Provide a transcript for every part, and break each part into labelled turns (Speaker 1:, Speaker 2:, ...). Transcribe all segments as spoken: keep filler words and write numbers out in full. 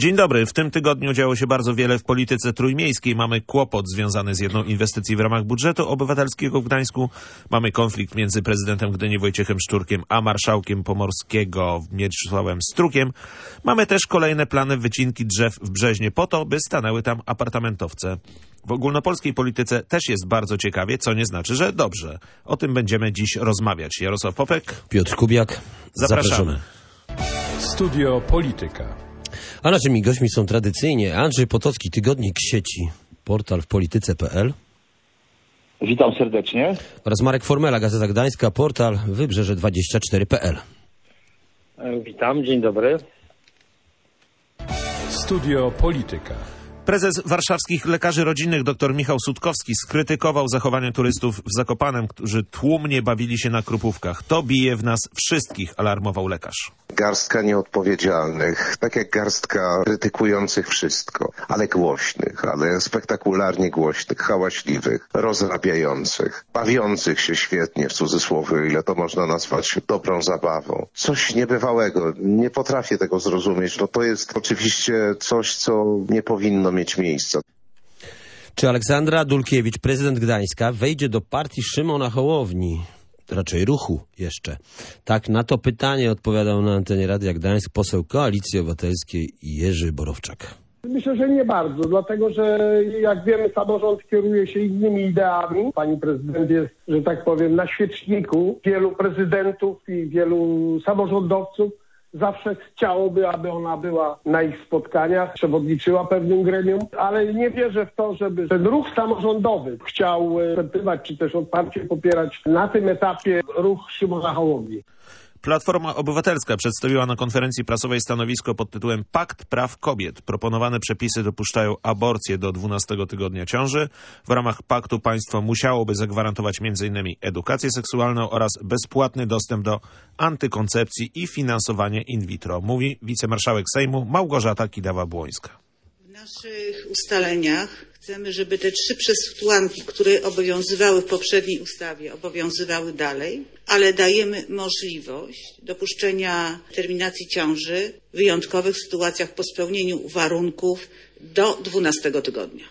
Speaker 1: Dzień dobry. W tym tygodniu działo się bardzo wiele w polityce trójmiejskiej. Mamy kłopot związany z jedną inwestycji w ramach budżetu obywatelskiego w Gdańsku. Mamy konflikt między prezydentem Gdyni Wojciechem Szczurkiem a marszałkiem Pomorskiego Mieczysławem Strukiem. Mamy też kolejne plany wycinki drzew w Brzeźnie po to, by stanęły tam apartamentowce. W ogólnopolskiej polityce też jest bardzo ciekawie, co nie znaczy, że dobrze. O tym będziemy dziś rozmawiać. Jarosław Popek,
Speaker 2: Piotr Kubiak.
Speaker 1: Zapraszamy.
Speaker 2: Zapraszamy.
Speaker 3: Studio Polityka.
Speaker 2: A naszymi gośćmi są tradycyjnie Andrzej Potocki, tygodnik sieci, portal w polityce kropka p l.
Speaker 4: Witam serdecznie.
Speaker 2: Oraz Marek Formela, Gazeta Gdańska, portal wybrzeże dwadzieścia cztery kropka p l.
Speaker 5: Witam, dzień dobry.
Speaker 3: Studio Polityka.
Speaker 1: Prezes warszawskich lekarzy rodzinnych dr Michał Sutkowski skrytykował zachowanie turystów w Zakopanem, którzy tłumnie bawili się na krupówkach. To bije w nas wszystkich, alarmował lekarz.
Speaker 6: Garstka nieodpowiedzialnych, tak jak garstka krytykujących wszystko, ale głośnych, ale spektakularnie głośnych, hałaśliwych, rozrabiających, bawiących się świetnie, w cudzysłowie, ile to można nazwać dobrą zabawą. Coś niebywałego, nie potrafię tego zrozumieć. No to jest oczywiście coś, co nie powinno mieć miejsca.
Speaker 2: Czy Aleksandra Dulkiewicz, prezydent Gdańska, wejdzie do partii Szymona Hołowni? Raczej ruchu jeszcze. Tak na to pytanie odpowiadał na antenie Radia Gdańsk poseł Koalicji Obywatelskiej Jerzy Borowczak.
Speaker 7: Myślę, że nie bardzo, dlatego że jak wiemy, samorząd kieruje się innymi ideami. Pani prezydent jest, że tak powiem, na świeczniku wielu prezydentów i wielu samorządowców. Zawsze chciałoby, aby ona była na ich spotkaniach, przewodniczyła pewnym gremium, ale nie wierzę w to, żeby ten ruch samorządowy chciał wpływać czy też otwarcie popierać na tym etapie ruch Szymona Hołowni.
Speaker 1: Platforma Obywatelska przedstawiła na konferencji prasowej stanowisko pod tytułem Pakt Praw Kobiet. Proponowane przepisy dopuszczają aborcję do dwunastego tygodnia ciąży. W ramach paktu państwo musiałoby zagwarantować między innymi edukację seksualną oraz bezpłatny dostęp do antykoncepcji i finansowanie in vitro, mówi wicemarszałek Sejmu Małgorzata Kidawa-Błońska.
Speaker 8: W naszych ustaleniach chcemy, żeby te trzy przesłanki, które obowiązywały w poprzedniej ustawie, obowiązywały dalej, ale dajemy możliwość dopuszczenia terminacji ciąży w wyjątkowych sytuacjach po spełnieniu warunków do dwunastego tygodnia.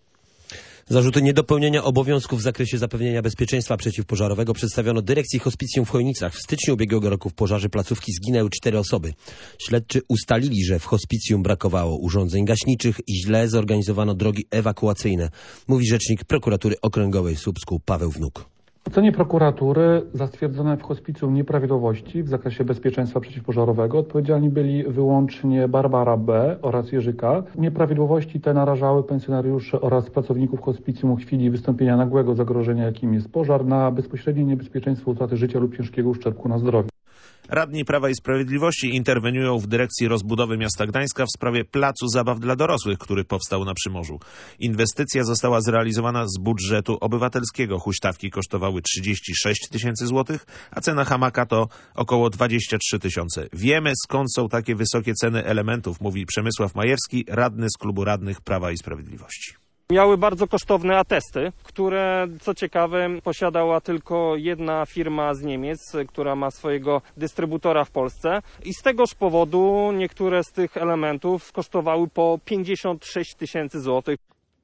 Speaker 2: Zarzuty niedopełnienia obowiązków w zakresie zapewnienia bezpieczeństwa przeciwpożarowego przedstawiono dyrekcji hospicjum w Chojnicach. W styczniu ubiegłego roku w pożarze placówki zginęły cztery osoby. Śledczy ustalili, że w hospicjum brakowało urządzeń gaśniczych i źle zorganizowano drogi ewakuacyjne, mówi rzecznik prokuratury okręgowej w Słupsku Paweł Wnuk.
Speaker 9: W ocenie prokuratury za stwierdzone w hospicjum nieprawidłowości w zakresie bezpieczeństwa przeciwpożarowego odpowiedzialni byli wyłącznie Barbara B. oraz Jerzy K. Nieprawidłowości te narażały pensjonariuszy oraz pracowników hospicjum w chwili wystąpienia nagłego zagrożenia, jakim jest pożar, na bezpośrednie niebezpieczeństwo utraty życia lub ciężkiego uszczerbku na zdrowiu.
Speaker 1: Radni Prawa i Sprawiedliwości interweniują w dyrekcji rozbudowy miasta Gdańska w sprawie placu zabaw dla dorosłych, który powstał na Przymorzu. Inwestycja została zrealizowana z budżetu obywatelskiego. Huśtawki kosztowały trzydzieści sześć tysięcy złotych, a cena hamaka to około dwadzieścia trzy tysiące. Wiemy, skąd są takie wysokie ceny elementów, mówi Przemysław Majewski, radny z klubu radnych Prawa i Sprawiedliwości.
Speaker 10: Miały bardzo kosztowne atesty, które, co ciekawe, posiadała tylko jedna firma z Niemiec, która ma swojego dystrybutora w Polsce. I z tegoż powodu niektóre z tych elementów kosztowały po pięćdziesiąt sześć tysięcy złotych.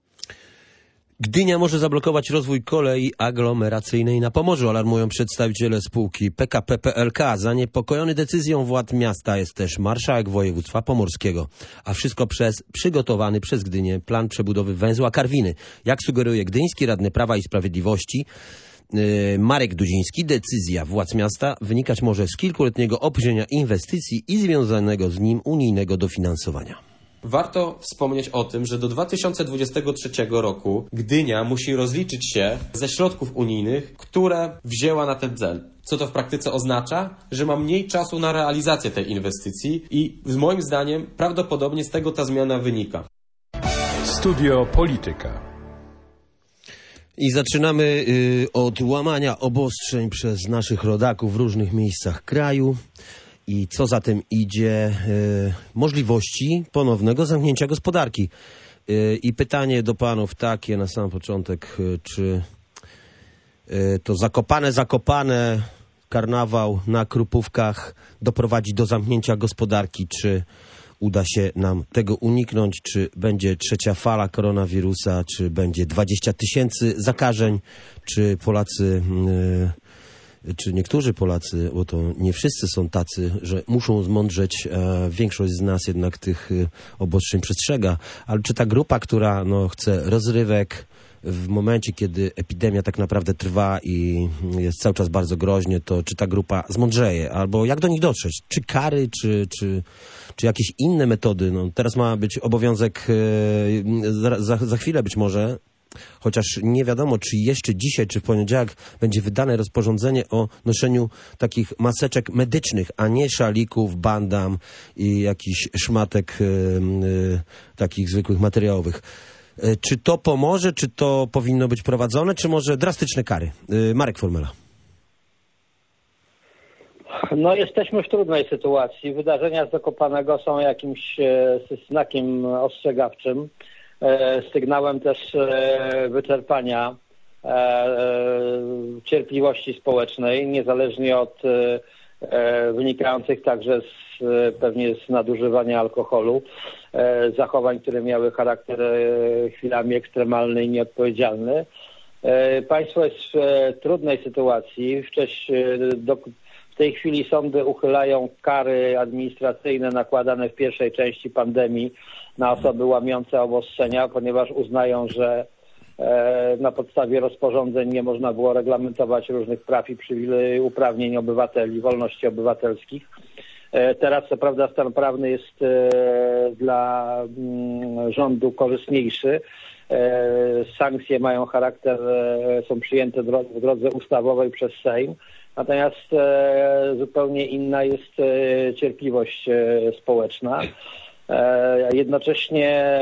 Speaker 2: Gdynia może zablokować rozwój kolei aglomeracyjnej na Pomorzu, alarmują przedstawiciele spółki P K P P L K. Zaniepokojony decyzją władz miasta jest też marszałek województwa pomorskiego. A wszystko przez przygotowany przez Gdynię plan przebudowy węzła Karwiny. Jak sugeruje gdyński radny Prawa i Sprawiedliwości yy, Marek Dudziński, decyzja władz miasta wynikać może z kilkuletniego opóźnienia inwestycji i związanego z nim unijnego dofinansowania.
Speaker 11: Warto wspomnieć o tym, że do dwa tysiące dwudziestego trzeciego roku Gdynia musi rozliczyć się ze środków unijnych, które wzięła na ten cel. Co to w praktyce oznacza? Że ma mniej czasu na realizację tej inwestycji i moim zdaniem prawdopodobnie z tego ta zmiana wynika.
Speaker 3: Studio Polityka.
Speaker 2: I zaczynamy y, od łamania obostrzeń przez naszych rodaków w różnych miejscach kraju. I co za tym idzie, y, możliwości ponownego zamknięcia gospodarki. Y, I pytanie do panów takie na sam początek, y, czy y, to zakopane, zakopane karnawał na Krupówkach doprowadzi do zamknięcia gospodarki, czy uda się nam tego uniknąć, czy będzie trzecia fala koronawirusa, czy będzie dwadzieścia tysięcy zakażeń, czy Polacy, czy niektórzy Polacy, bo to nie wszyscy są tacy, że muszą zmądrzeć, a większość z nas jednak tych obostrzeń przestrzega, ale czy ta grupa, która no, chce rozrywek, w momencie, kiedy epidemia tak naprawdę trwa i jest cały czas bardzo groźnie, to czy ta grupa zmądrzeje? Albo jak do nich dotrzeć? Czy kary, czy, czy, czy jakieś inne metody? No, teraz ma być obowiązek, e, za, za, za chwilę być może, chociaż nie wiadomo, czy jeszcze dzisiaj, czy w poniedziałek będzie wydane rozporządzenie o noszeniu takich maseczek medycznych, a nie szalików, bandam i jakichś szmatek e, e, takich zwykłych materiałowych. Czy to pomoże, czy to powinno być prowadzone, czy może drastyczne kary? Marek Formela.
Speaker 5: No jesteśmy w trudnej sytuacji. Wydarzenia z Zakopanego są jakimś znakiem ostrzegawczym, sygnałem też wyczerpania cierpliwości społecznej, niezależnie od wynikających także z, pewnie z nadużywania alkoholu, zachowań, które miały charakter chwilami ekstremalny i nieodpowiedzialny. Państwo jest w trudnej sytuacji. Wcześniej, do, w tej chwili sądy uchylają kary administracyjne nakładane w pierwszej części pandemii na osoby łamiące obostrzenia, ponieważ uznają, że na podstawie rozporządzeń nie można było reglamentować różnych praw i przywilej uprawnień obywateli, wolności obywatelskich. Teraz co prawda stan prawny jest dla rządu korzystniejszy. Sankcje mają charakter, są przyjęte w drodze ustawowej przez Sejm. Natomiast zupełnie inna jest cierpliwość społeczna. Jednocześnie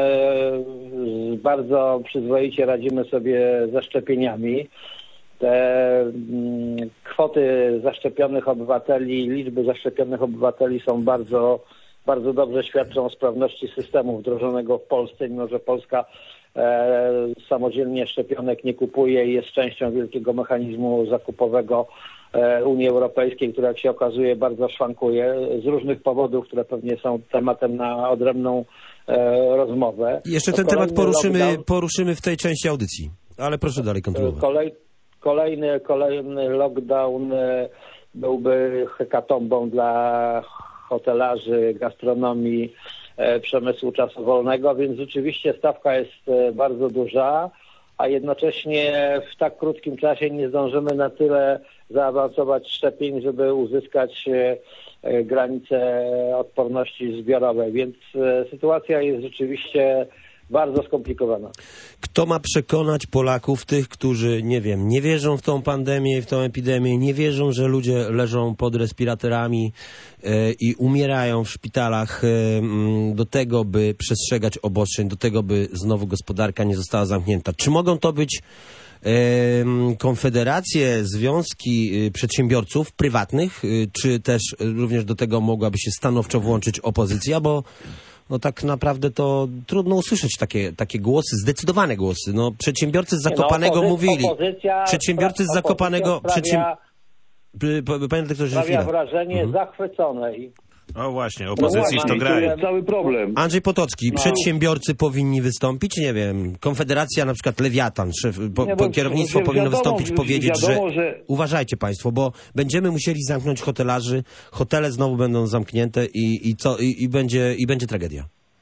Speaker 5: bardzo przyzwoicie radzimy sobie ze szczepieniami. Te kwoty zaszczepionych obywateli, liczby zaszczepionych obywateli są bardzo, bardzo dobrze świadczą o sprawności systemu wdrożonego w Polsce, mimo że Polska e, samodzielnie szczepionek nie kupuje i jest częścią wielkiego mechanizmu zakupowego e, Unii Europejskiej, która jak się okazuje bardzo szwankuje z różnych powodów, które pewnie są tematem na odrębną e, rozmowę.
Speaker 2: Jeszcze ten temat poruszymy, poruszymy w tej części audycji, ale proszę dalej kontynuować.
Speaker 5: Kolej... Kolejny, kolejny lockdown byłby hekatombą dla hotelarzy, gastronomii, przemysłu czasu wolnego, więc rzeczywiście stawka jest bardzo duża, a jednocześnie w tak krótkim czasie nie zdążymy na tyle zaawansować szczepień, żeby uzyskać granice odporności zbiorowej, więc sytuacja jest rzeczywiście bardzo skomplikowana.
Speaker 2: Kto ma przekonać Polaków, tych, którzy, nie wiem, nie wierzą w tą pandemię, w tą epidemię, nie wierzą, że ludzie leżą pod respiratorami e, i umierają w szpitalach, e, do tego, by przestrzegać obostrzeń, do tego, by znowu gospodarka nie została zamknięta? Czy mogą to być e, konfederacje, związki e, przedsiębiorców prywatnych, e, czy też również do tego mogłaby się stanowczo włączyć opozycja, bo no tak naprawdę to trudno usłyszeć takie, takie głosy, zdecydowane głosy. No, przedsiębiorcy z Zakopanego
Speaker 5: no, opozy-
Speaker 2: mówili.
Speaker 5: Opozycja,
Speaker 2: przedsiębiorcy z Zakopanego.
Speaker 5: Sprawia,
Speaker 2: przedsięb... Panie doktorze,
Speaker 5: sprawia wrażenie mhm. zachwyconej.
Speaker 1: O właśnie, opozycji
Speaker 4: no
Speaker 1: to graje.
Speaker 4: To jest cały problem.
Speaker 2: Andrzej Potocki, no. Przedsiębiorcy powinni wystąpić, nie wiem, Konfederacja, na przykład Lewiatan, szef, po, nie, po, kierownictwo powinno wiadomo, wystąpić, powiedzieć, wiadomo, że... że uważajcie państwo, bo będziemy musieli zamknąć hotelarzy, hotele znowu będą zamknięte i, i, co, i, i, będzie, i będzie tragedia.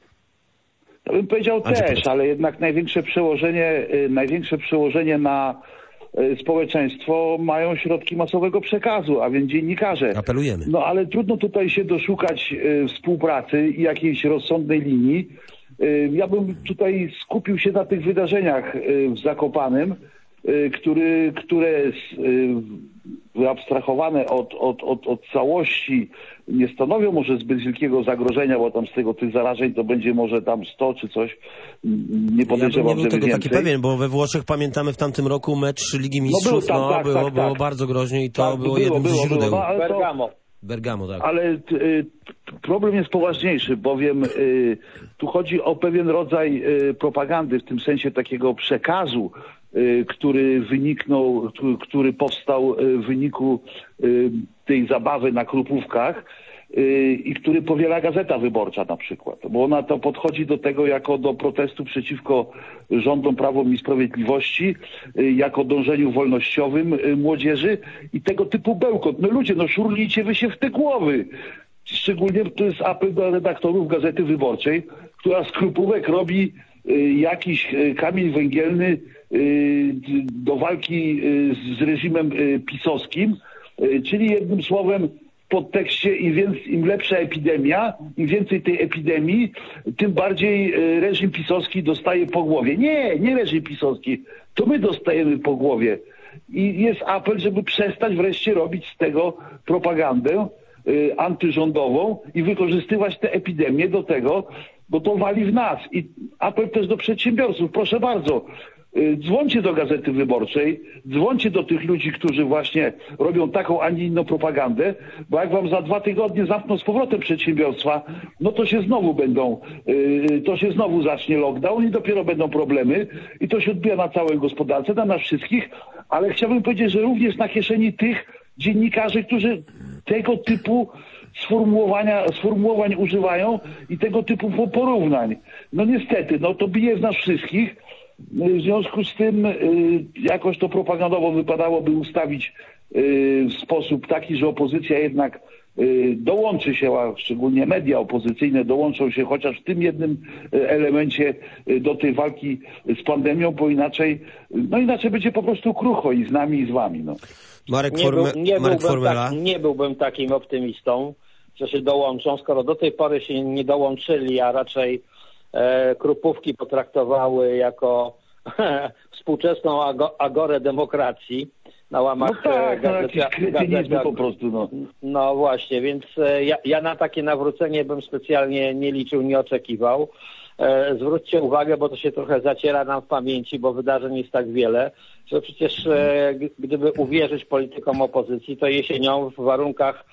Speaker 4: To bym powiedział Andrzej też, Potocki. Ale jednak największe przełożenie, największe przełożenie na społeczeństwo mają środki masowego przekazu, a więc dziennikarze.
Speaker 2: Apelujemy.
Speaker 4: No ale trudno tutaj się doszukać y, współpracy i jakiejś rozsądnej linii. Y, ja bym tutaj skupił się na tych wydarzeniach y, w Zakopanem, y, który, które y, wyabstrahowane od, od, od, od całości nie stanowią może zbyt wielkiego zagrożenia, bo tam z tego tych zarażeń to będzie może tam sto czy coś. Nie podejrzewam,
Speaker 2: ja bym nie był tego
Speaker 4: więcej.
Speaker 2: taki pewien, bo we Włoszech pamiętamy w tamtym roku mecz Ligi Mistrzów, no, był tam, no tak, było, tak, było tak. bardzo groźnie i to tak, było, było jednym było, z źródeł.
Speaker 4: Było, no,
Speaker 5: Bergamo.
Speaker 2: Bergamo, tak.
Speaker 4: Ale y, problem jest poważniejszy, bowiem y, tu chodzi o pewien rodzaj y, propagandy, w tym sensie takiego przekazu, y, który wyniknął, który powstał w wyniku y, tej zabawy na Krupówkach. i który powiela Gazeta Wyborcza na przykład, bo ona to podchodzi do tego jako do protestu przeciwko rządom Prawom i Sprawiedliwości, jako dążeniu wolnościowym młodzieży i tego typu bełkot. No ludzie, no szurlijcie wy się w te głowy. Szczególnie to jest apel do redaktorów Gazety Wyborczej, która z krupówek robi jakiś kamień węgielny do walki z reżimem pisowskim, czyli jednym słowem w podtekście im, więc, im lepsza epidemia, im więcej tej epidemii, tym bardziej reżim pisowski dostaje po głowie. Nie, nie reżim pisowski, to my dostajemy po głowie. I jest apel, żeby przestać wreszcie robić z tego propagandę y, antyrządową i wykorzystywać tę epidemię do tego, bo to wali w nas. I apel też do przedsiębiorców. Proszę bardzo, y, dzwońcie do Gazety Wyborczej, dzwońcie do tych ludzi, którzy właśnie robią taką, a nie inną propagandę, bo jak wam za dwa tygodnie zamkną z powrotem przedsiębiorstwa, no to się znowu będą, y, to się znowu zacznie lockdown i dopiero będą problemy i to się odbija na całej gospodarce, na nas wszystkich, ale chciałbym powiedzieć, że również na kieszeni tych dziennikarzy, którzy tego typu sformułowania, sformułowań używają i tego typu porównań. No niestety, no to bije z nas wszystkich. W związku z tym y, jakoś to propagandowo wypadałoby ustawić y, w sposób taki, że opozycja jednak y, dołączy się, a szczególnie media opozycyjne dołączą się chociaż w tym jednym y, elemencie y, do tej walki z pandemią, bo inaczej, no inaczej będzie po prostu krucho i z nami i z wami. No.
Speaker 2: Marek,
Speaker 5: nie,
Speaker 2: Forme,
Speaker 5: był, nie,
Speaker 2: Marek
Speaker 5: byłbym
Speaker 2: Formela.
Speaker 5: tak, nie byłbym takim optymistą, że się dołączą, skoro do tej pory się nie dołączyli, a raczej e, krupówki potraktowały jako współczesną ago, agorę demokracji na łamach
Speaker 4: no tak,
Speaker 5: gazeta,
Speaker 4: no
Speaker 5: gazeta,
Speaker 4: po prostu. No.
Speaker 5: no właśnie, więc e, ja, ja na takie nawrócenie bym specjalnie nie liczył, nie oczekiwał. E, zwróćcie uwagę, bo to się trochę zaciera nam w pamięci, bo wydarzeń jest tak wiele, że przecież e, gdyby uwierzyć politykom opozycji, to jesienią w warunkach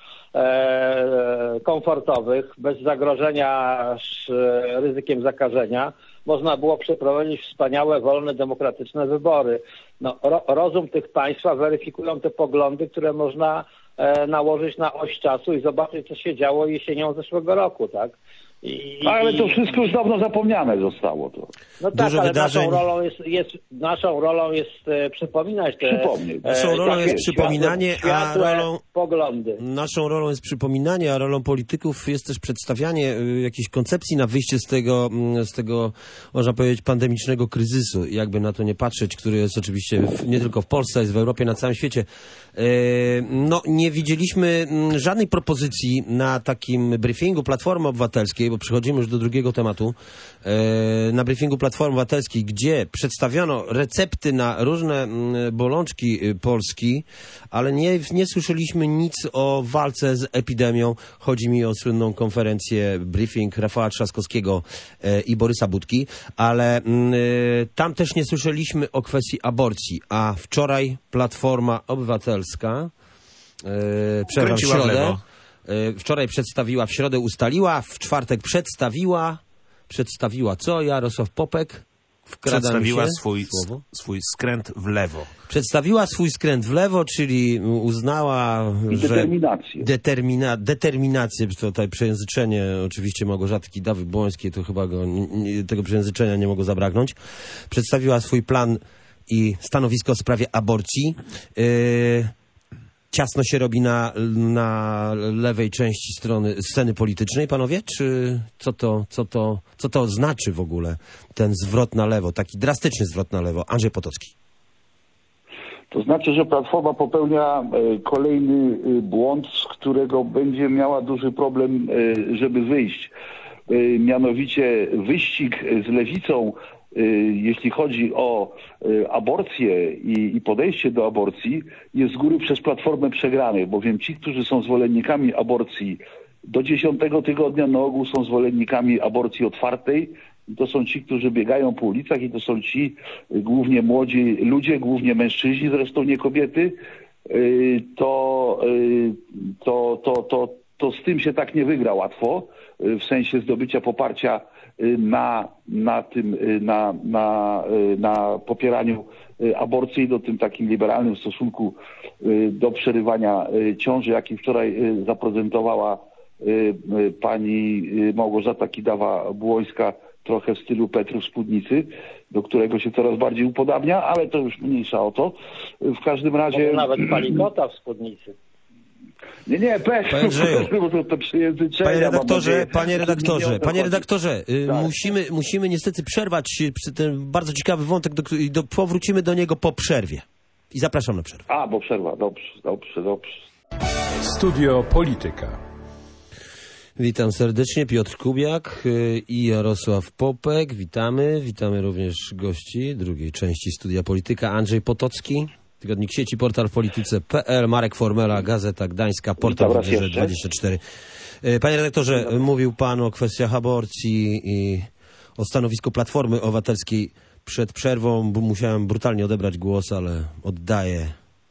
Speaker 5: e, komfortowych, bez zagrożenia sz, ryzykiem zakażenia, można było przeprowadzić wspaniałe, wolne, demokratyczne wybory. No, ro, rozum tych państwa weryfikują te poglądy, które można e, nałożyć na oś czasu i zobaczyć, co się działo jesienią zeszłego roku, tak? I,
Speaker 4: ale to wszystko już dawno zapomniane zostało. To.
Speaker 5: No tak, ale wydarzeń... naszą rolą jest, jest, naszą rolą jest e, przypominać te...
Speaker 4: Przypomnieć.
Speaker 2: Naszą rolą jest przypominanie,
Speaker 5: światłe,
Speaker 2: a rolą...
Speaker 5: poglądy.
Speaker 2: Naszą rolą jest przypominanie, a rolą polityków jest też przedstawianie y, jakiejś koncepcji na wyjście z tego, y, z tego, można powiedzieć, pandemicznego kryzysu. Jakby na to nie patrzeć, który jest oczywiście w, nie tylko w Polsce, jest w Europie, na całym świecie. Y, no, nie widzieliśmy y, żadnej propozycji na takim briefingu Platformy Obywatelskiej, bo przechodzimy już do drugiego tematu, e, na briefingu Platformy Obywatelskiej, gdzie przedstawiono recepty na różne m, bolączki Polski, ale nie, nie słyszeliśmy nic o walce z epidemią. Chodzi mi o słynną konferencję, briefing Rafała Trzaskowskiego e, i Borysa Budki, ale m, e, tam też nie słyszeliśmy o kwestii aborcji, a wczoraj Platforma Obywatelska e, przepraszam, w środę, wczoraj przedstawiła, w środę ustaliła, w czwartek przedstawiła, przedstawiła co? Jarosław Popek?
Speaker 1: Przedstawiła
Speaker 2: się,
Speaker 1: swój, swój skręt w lewo.
Speaker 2: Przedstawiła swój skręt w lewo, czyli uznała,
Speaker 4: I
Speaker 2: że...
Speaker 4: determinację.
Speaker 2: Determina, determinację, tutaj przejęzyczenie oczywiście Małgorzatki Dawy-Błońskiej, to chyba go, nie, tego przejęzyczenia nie mogło zabraknąć. Przedstawiła swój plan i stanowisko w sprawie aborcji. Yy, Ciasno się robi na, na lewej części strony sceny politycznej, panowie? Czy co to, co to, co to znaczy w ogóle ten zwrot na lewo, taki drastyczny zwrot na lewo? Andrzej Potocki.
Speaker 4: To znaczy, że Platforma popełnia kolejny błąd, z którego będzie miała duży problem, żeby wyjść. Mianowicie wyścig z lewicą, jeśli chodzi o aborcję i podejście do aborcji, jest z góry przez Platformę przegrany, bowiem ci, którzy są zwolennikami aborcji do dziesiątego tygodnia, na ogół są zwolennikami aborcji otwartej. I to są ci, którzy biegają po ulicach i to są ci głównie młodzi ludzie, głównie mężczyźni, zresztą nie kobiety. To, to, to, to, to z tym się tak nie wygra łatwo, w sensie zdobycia poparcia na, na tym, na, na, na popieraniu aborcji, do tym takim liberalnym stosunku do przerywania ciąży, jaki wczoraj zaprezentowała pani Małgorzata Kidawa-Błońska trochę w stylu Petru Spódnicy, do którego się coraz bardziej upodabnia, ale to już mniejsza o to. W każdym razie...
Speaker 5: Może nawet Palikota w spódnicy.
Speaker 4: Nie, nie, Petru, bo to, to przejęzyczenia.
Speaker 2: Panie redaktorze,
Speaker 4: nadzieję,
Speaker 2: panie redaktorze, panie redaktorze,
Speaker 4: tak.
Speaker 2: musimy, musimy niestety przerwać ten bardzo ciekawy wątek do, i do, powrócimy do niego po przerwie. I zapraszam na przerwę.
Speaker 4: A, bo przerwa, dobrze, dobrze, dobrze.
Speaker 3: Studio Polityka.
Speaker 2: Witam serdecznie, Piotr Kubiak i Jarosław Popek. Witamy, witamy również gości drugiej części Studia Polityka. Andrzej Potocki, tygodnik sieci, portal w polityce kropka p l, Marek Formela, Gazeta Gdańska, portal dwadzieścia cztery. Panie redaktorze, mówił pan o kwestiach aborcji i o stanowisku Platformy Obywatelskiej przed przerwą, bo musiałem brutalnie odebrać głos, ale oddaję.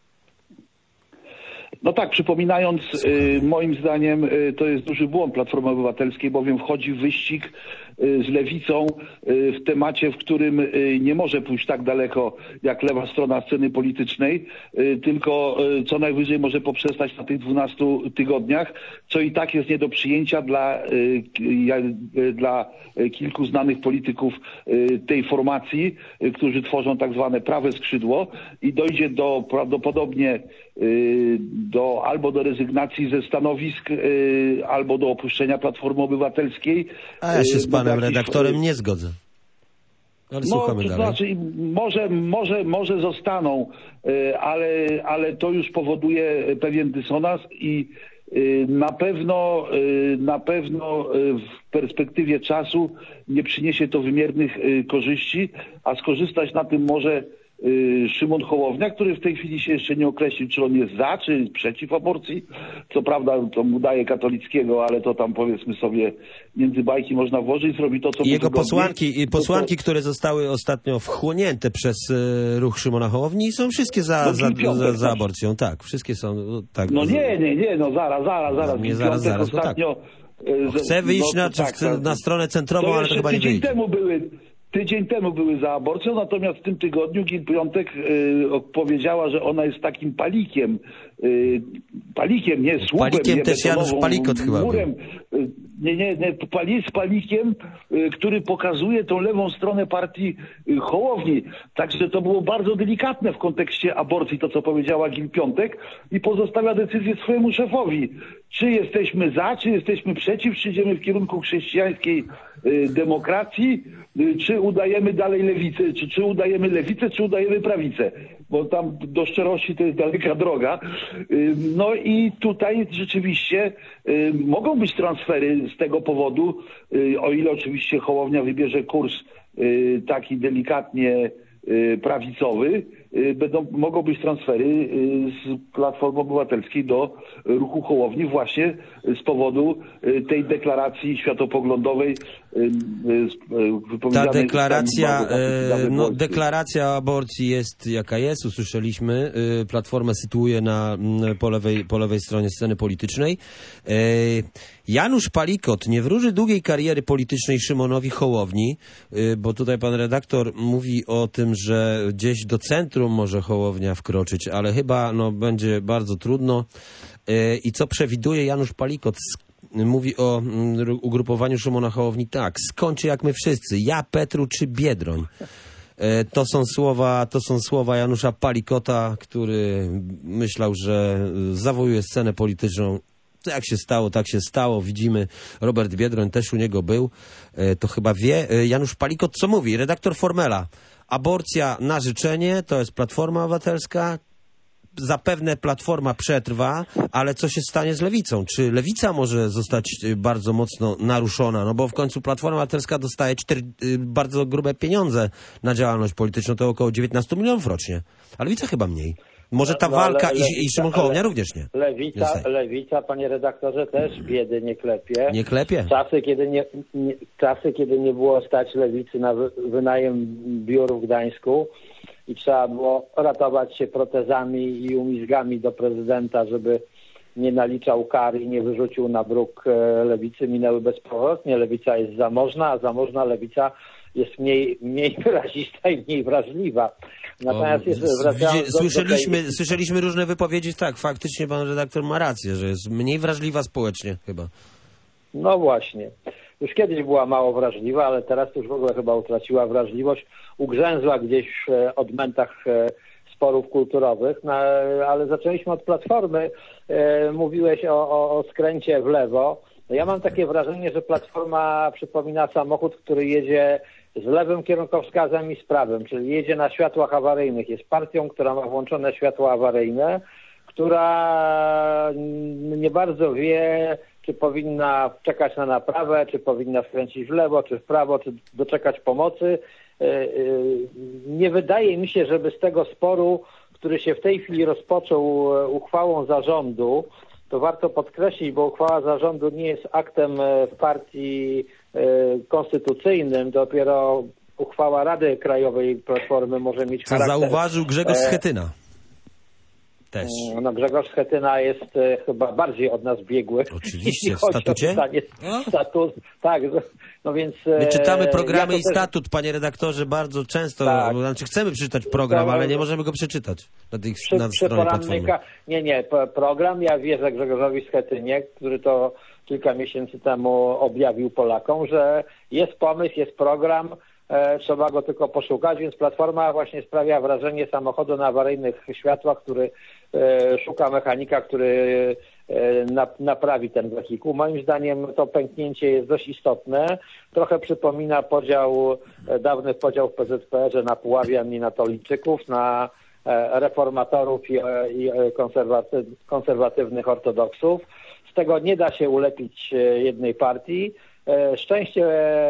Speaker 4: No tak, przypominając, y, moim zdaniem y, to jest duży błąd Platformy Obywatelskiej, bowiem wchodzi w wyścig y, z lewicą y, w temacie, w którym y, nie może pójść tak daleko jak lewa strona sceny politycznej, y, tylko y, co najwyżej może poprzestać na tych dwunastu tygodniach, co i tak jest nie do przyjęcia dla, y, y, dla kilku znanych polityków y, tej formacji, y, którzy tworzą tak zwane prawe skrzydło i dojdzie do prawdopodobnie y, do, albo do rezygnacji ze stanowisk, y, albo do opuszczenia Platformy Obywatelskiej.
Speaker 2: A ja się z panem
Speaker 4: takich,
Speaker 2: redaktorem nie zgodzę. Ale
Speaker 4: no,
Speaker 2: słuchamy
Speaker 4: to
Speaker 2: dalej.
Speaker 4: znaczy, może, może, może zostaną, y, ale, ale to już powoduje pewien dysonans i y, na pewno, y, na pewno y, w perspektywie czasu nie przyniesie to wymiernych y, korzyści, a skorzystać na tym może Szymon Hołownia, który w tej chwili się jeszcze nie określił, czy on jest za, czy przeciw aborcji. Co prawda to mu daje katolickiego, ale to tam powiedzmy sobie między bajki można włożyć, zrobi to, co
Speaker 2: I
Speaker 4: mu
Speaker 2: jego
Speaker 4: wygodnie.
Speaker 2: posłanki, i posłanki,
Speaker 4: to...
Speaker 2: które zostały ostatnio wchłonięte przez y, ruch Szymona Hołowni, są wszystkie za,
Speaker 4: no,
Speaker 2: za,
Speaker 4: piątek,
Speaker 2: za, za aborcją. Tak, wszystkie są. No, tak,
Speaker 4: no nie, nie, nie, no zaraz, zaraz, zaraz.
Speaker 2: No, nie zaraz, zaraz,
Speaker 4: ostatnio,
Speaker 2: no tak. Chcę wyjść
Speaker 4: no,
Speaker 2: na,
Speaker 4: tak,
Speaker 2: na, na stronę centrową,
Speaker 4: to
Speaker 2: ale to chyba nie
Speaker 4: tydzień
Speaker 2: wyjdzie.
Speaker 4: Temu były, tydzień temu były za aborcją, natomiast w tym tygodniu Gil Piątek y, powiedziała, że ona jest takim palikiem, y, palikiem, nie słupem,
Speaker 2: Palikiem
Speaker 4: nie
Speaker 2: też Janusz
Speaker 4: betonową
Speaker 2: Palikot chyba
Speaker 4: murem, y, nie, nie, nie, pali, z palikiem, y, który pokazuje tą lewą stronę partii y, Hołowni. Także to było bardzo delikatne w kontekście aborcji, to co powiedziała Gil Piątek i pozostawia decyzję swojemu szefowi. Czy jesteśmy za, czy jesteśmy przeciw, czy idziemy w kierunku chrześcijańskiej y, demokracji, y, czy udajemy dalej lewicę, czy, czy udajemy lewicę, czy udajemy prawicę, bo tam do szczerości to jest daleka droga. Y, no i tutaj rzeczywiście y, mogą być transfery z tego powodu, y, o ile oczywiście Hołownia wybierze kurs y, taki delikatnie y, prawicowy, Będą, mogą być transfery z Platformy Obywatelskiej do ruchu Hołowni właśnie z powodu tej deklaracji światopoglądowej
Speaker 2: Ta deklaracja, no, deklaracja o aborcji jest jaka jest, usłyszeliśmy. Platformę sytuuje na, po, lewej, po lewej stronie sceny politycznej. Janusz Palikot nie wróży długiej kariery politycznej Szymonowi Hołowni, bo tutaj pan redaktor mówi o tym, że gdzieś do centrum może Hołownia wkroczyć, ale chyba no, będzie bardzo trudno. I co przewiduje Janusz Palikot? Mówi o ugrupowaniu Szymona Hołowni tak, skończy jak my wszyscy, ja, Petru czy Biedroń. To są słowa, to są słowa Janusza Palikota, który myślał, że zawojuje scenę polityczną. Jak się stało, tak się stało. Widzimy, Robert Biedroń też u niego był. To chyba wie Janusz Palikot, co mówi. Redaktor Formela. Aborcja na życzenie, to jest Platforma Obywatelska. Zapewne Platforma przetrwa, ale co się stanie z Lewicą? Czy Lewica może zostać bardzo mocno naruszona? No bo w końcu Platforma Obywatelska dostaje cztery, bardzo grube pieniądze na działalność polityczną, to około dziewiętnaście milionów rocznie. A Lewica chyba mniej. Może ta
Speaker 5: no,
Speaker 2: walka
Speaker 5: Lewica,
Speaker 2: i, i Szymon Hołownia również nie.
Speaker 5: Lewica, lewica, panie redaktorze, też biedy nie klepie.
Speaker 2: Nie klepie?
Speaker 5: Czasy, kiedy nie, nie, czasy, kiedy nie było stać Lewicy na wynajem biur w Gdańsku i trzeba było ratować się protezami i umizgami do prezydenta, żeby nie naliczał kar i nie wyrzucił na bruk Lewicy, minęły bezpowrotnie. Lewica jest zamożna, a zamożna Lewica jest mniej, mniej wyrazista i mniej wrażliwa. Natomiast jest, wracając do,
Speaker 2: słyszeliśmy,
Speaker 5: do tej...
Speaker 2: słyszeliśmy różne wypowiedzi, tak, faktycznie pan redaktor ma rację, że jest mniej wrażliwa społecznie chyba.
Speaker 5: No właśnie. Już kiedyś była mało wrażliwa, ale teraz to już w ogóle chyba utraciła wrażliwość. Ugrzęzła gdzieś w odmętach sporów kulturowych, no, ale zaczęliśmy od Platformy. E, mówiłeś o, o, o skręcie w lewo. No ja mam takie wrażenie, że Platforma przypomina samochód, który jedzie z lewym kierunkowskazem i z prawym, czyli jedzie na światłach awaryjnych. Jest partią, która ma włączone światła awaryjne, która nie bardzo wie, czy powinna czekać na naprawę, czy powinna skręcić w lewo, czy w prawo, czy doczekać pomocy. Nie wydaje mi się, żeby z tego sporu, który się w tej chwili rozpoczął uchwałą zarządu, to warto podkreślić, bo uchwała zarządu nie jest aktem w partii konstytucyjnym, dopiero uchwała Rady Krajowej Platformy może mieć
Speaker 2: Co
Speaker 5: charakter...
Speaker 2: zauważył Grzegorz Schetyna. Też.
Speaker 5: No, Grzegorz Schetyna jest e, chyba bardziej od nas biegły.
Speaker 2: Oczywiście, w statucie?
Speaker 5: No? Statut, tak, no więc... E,
Speaker 2: My czytamy programy
Speaker 5: ja
Speaker 2: i
Speaker 5: też...
Speaker 2: statut, panie redaktorze, bardzo często.
Speaker 5: Tak.
Speaker 2: Znaczy chcemy przeczytać program, ale nie możemy go przeczytać na, tych,
Speaker 5: Przy,
Speaker 2: na stronie Platformy.
Speaker 5: Nie, nie, program, ja wierzę Grzegorzowi Schetynie, który to kilka miesięcy temu objawił Polakom, że jest pomysł, jest program, e, trzeba go tylko poszukać, więc Platforma właśnie sprawia wrażenie samochodu na awaryjnych światłach, który e, szuka mechanika, który e, na, naprawi ten wehikuł. Moim zdaniem to pęknięcie jest dość istotne. Trochę przypomina podział, e, dawny podział w P Z P R ze na Puławian i na Toliczyków, na e, reformatorów i, e, i konserwaty, konserwatywnych ortodoksów. Z tego nie da się ulepić jednej partii. Szczęście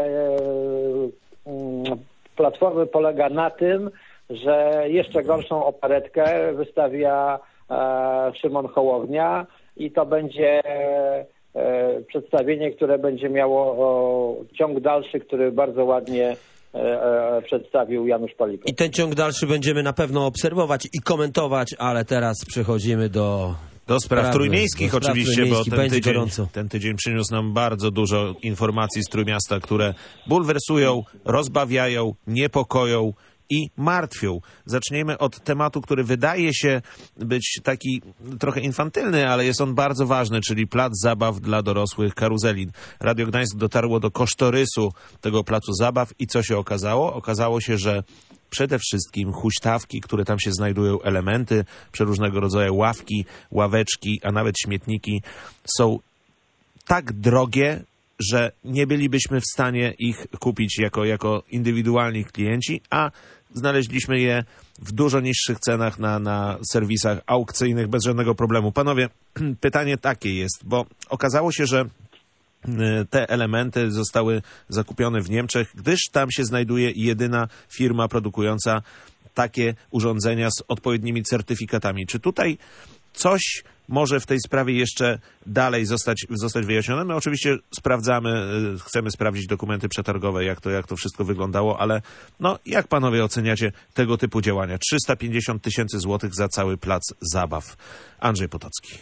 Speaker 5: Platformy polega na tym, że jeszcze gorszą operetkę wystawia Szymon Hołownia i to będzie przedstawienie, które będzie miało ciąg dalszy, który bardzo ładnie przedstawił Janusz Palikot.
Speaker 2: I ten ciąg dalszy będziemy na pewno obserwować i komentować, ale teraz przechodzimy do...
Speaker 1: Do spraw
Speaker 2: Prawdy,
Speaker 1: trójmiejskich
Speaker 2: do spraw
Speaker 1: oczywiście,
Speaker 2: trójmiejskich.
Speaker 1: bo ten tydzień,
Speaker 2: gorąco.
Speaker 1: ten tydzień przyniósł nam bardzo dużo informacji z Trójmiasta, które bulwersują, rozbawiają, niepokoją i martwią. Zaczniemy od tematu, który wydaje się być taki trochę infantylny, ale jest on bardzo ważny, czyli plac zabaw dla dorosłych Karuzelin. Radio Gdańsk dotarło do kosztorysu tego placu zabaw i co się okazało? Okazało się, że przede wszystkim huśtawki, które tam się znajdują, elementy, przeróżnego rodzaju ławki, ławeczki, a nawet śmietniki są tak drogie, że nie bylibyśmy w stanie ich kupić jako, jako indywidualni klienci, a znaleźliśmy je w dużo niższych cenach na, na serwisach aukcyjnych bez żadnego problemu. Panowie, pytanie takie jest, bo okazało się, że te elementy zostały zakupione w Niemczech, gdyż tam się znajduje jedyna firma produkująca takie urządzenia z odpowiednimi certyfikatami. Czy tutaj coś może w tej sprawie jeszcze dalej zostać, zostać wyjaśnione? My oczywiście sprawdzamy, chcemy sprawdzić dokumenty przetargowe, jak to, jak to wszystko wyglądało, ale no, jak panowie oceniacie tego typu działania? trzysta pięćdziesiąt tysięcy złotych za cały plac zabaw. Andrzej Potocki.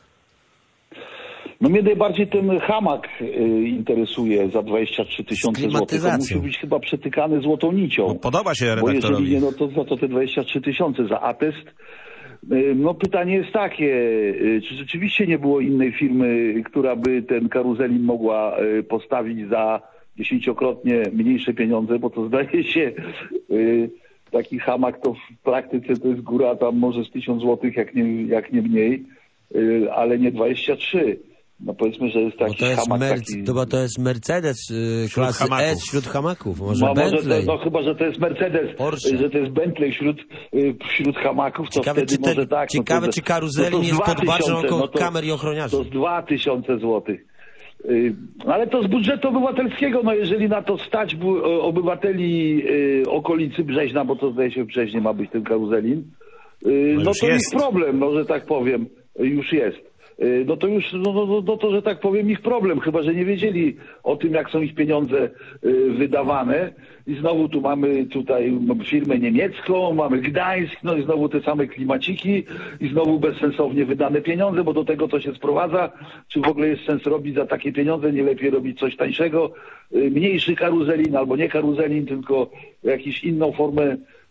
Speaker 4: No mnie najbardziej ten hamak y, interesuje za dwadzieścia trzy tysiące złotych. On musi być chyba przetykany złotą nicią.
Speaker 1: No, podoba się
Speaker 4: Bo
Speaker 1: redaktorowi.
Speaker 4: jeżeli nie, no to za to te dwadzieścia trzy tysiące za atest. Y, no pytanie jest takie, y, czy rzeczywiście nie było innej firmy, która by ten karuzelin mogła y, postawić za dziesięciokrotnie mniejsze pieniądze, bo to zdaje się y, taki hamak to w praktyce to jest góra tam może z tysiąc złotych, jak nie, jak nie mniej, y, ale nie dwadzieścia trzy. No powiedzmy, że jest taki
Speaker 2: bo to jest
Speaker 4: hamak
Speaker 2: mer-
Speaker 4: taki...
Speaker 2: To, bo to jest Mercedes yy, klasy
Speaker 1: hamaków.
Speaker 2: S wśród hamaków. Może
Speaker 4: No,
Speaker 2: Bentley.
Speaker 4: może to, no chyba, że to jest Mercedes,
Speaker 2: Porsche.
Speaker 4: że to jest Bentley wśród, y, wśród hamaków, to
Speaker 2: Ciekawe,
Speaker 4: wtedy
Speaker 2: czy, te,
Speaker 4: może tak.
Speaker 2: ciekawe
Speaker 4: no to,
Speaker 2: czy karuzelin
Speaker 4: no to
Speaker 2: jest pod baczą
Speaker 4: tysiące, no to,
Speaker 2: kamer i ochroniarzy.
Speaker 4: To z dwa tysiące złotych. Y, ale to z budżetu obywatelskiego, no jeżeli na to stać bu- obywateli y, okolicy Brzeźna, bo to zdaje się w Brzeźnie ma być ten karuzelin, y,
Speaker 1: No
Speaker 4: no
Speaker 1: już
Speaker 4: to
Speaker 1: jest.
Speaker 4: ich problem, no że tak powiem, już jest. No to już, no, no, no to, że tak powiem, ich problem, chyba że nie wiedzieli o tym, jak są ich pieniądze y, wydawane. I znowu tu mamy tutaj firmę niemiecką, mamy Gdańsk, no i znowu te same klimaciki i znowu bezsensownie wydane pieniądze, bo do tego to się sprowadza. Czy w ogóle jest sens robić za takie pieniądze? Nie lepiej robić coś tańszego, y, mniejszy karuzelin albo nie karuzelin, tylko jakąś inną formę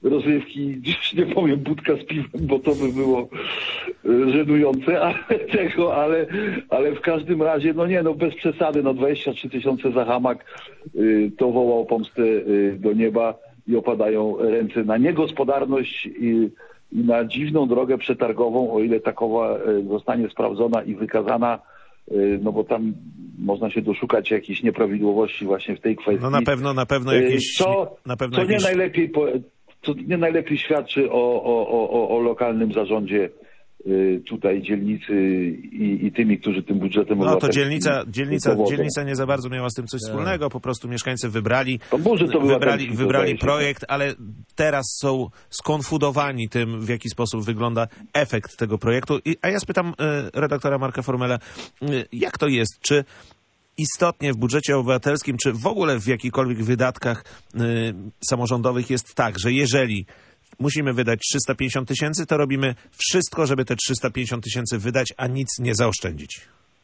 Speaker 4: rozrywki, dziś nie powiem budka z piwem, bo to by było żenujące, ale tego, ale, ale w każdym razie, no nie, no bez przesady, no dwadzieścia trzy tysiące za hamak, to woła o pomstę do nieba i opadają ręce na niegospodarność i, i na dziwną drogę przetargową, o ile takowa zostanie sprawdzona i wykazana, no bo tam można się doszukać jakichś nieprawidłowości właśnie w tej kwestii.
Speaker 1: No na pewno, na pewno jakieś...
Speaker 4: Co,
Speaker 1: na pewno
Speaker 4: co
Speaker 1: jakieś...
Speaker 4: nie najlepiej, co nie najlepiej świadczy o, o, o, o lokalnym zarządzie tutaj dzielnicy i, i tymi, którzy tym budżetem
Speaker 1: No to dzielnica, dzielnica, dzielnica nie za bardzo miała z tym coś wspólnego, po prostu mieszkańcy wybrali,
Speaker 4: to może to
Speaker 1: wybrali, wybrali projekt, ale teraz są skonfudowani tym, w jaki sposób wygląda efekt tego projektu. I, a ja spytam y, redaktora Marka Formela, y, jak to jest? Czy istotnie w budżecie obywatelskim, czy w ogóle w jakichkolwiek wydatkach y, samorządowych jest tak, że jeżeli musimy wydać trzysta pięćdziesiąt tysięcy, to robimy wszystko, żeby te trzysta pięćdziesiąt tysięcy wydać, a nic nie zaoszczędzić?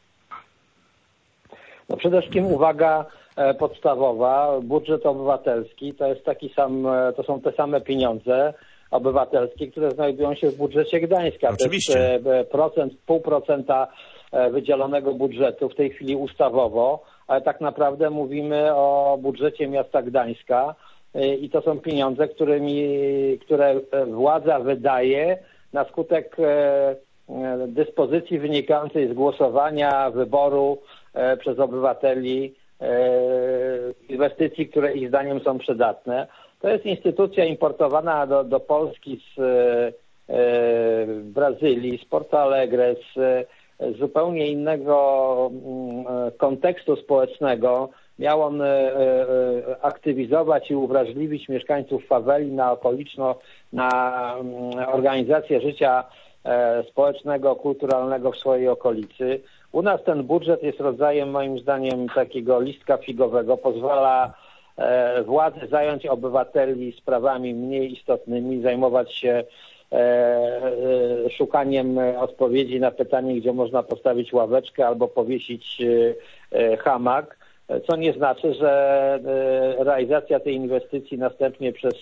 Speaker 5: No przede wszystkim uwaga e, podstawowa, budżet obywatelski to jest taki sam, e, to są te same pieniądze obywatelskie, które znajdują się w budżecie Gdańska.
Speaker 1: Oczywiście.
Speaker 5: To jest e, procent, pół procenta e, wydzielonego budżetu w tej chwili ustawowo, ale tak naprawdę mówimy o budżecie miasta Gdańska. I to są pieniądze, którymi, które władza wydaje na skutek dyspozycji wynikającej z głosowania, wyboru przez obywateli inwestycji, które ich zdaniem są przydatne. To jest instytucja importowana do, do Polski z Brazylii, z Porto Alegre, z zupełnie innego kontekstu społecznego. Miał on aktywizować i uwrażliwić mieszkańców faweli na okoliczno, na organizację życia społecznego, kulturalnego w swojej okolicy. U nas ten budżet jest rodzajem, moim zdaniem, takiego listka figowego. Pozwala władzy zająć obywateli sprawami mniej istotnymi, zajmować się szukaniem odpowiedzi na pytanie, gdzie można postawić ławeczkę albo powiesić hamak. Co nie znaczy, że realizacja tej inwestycji następnie przez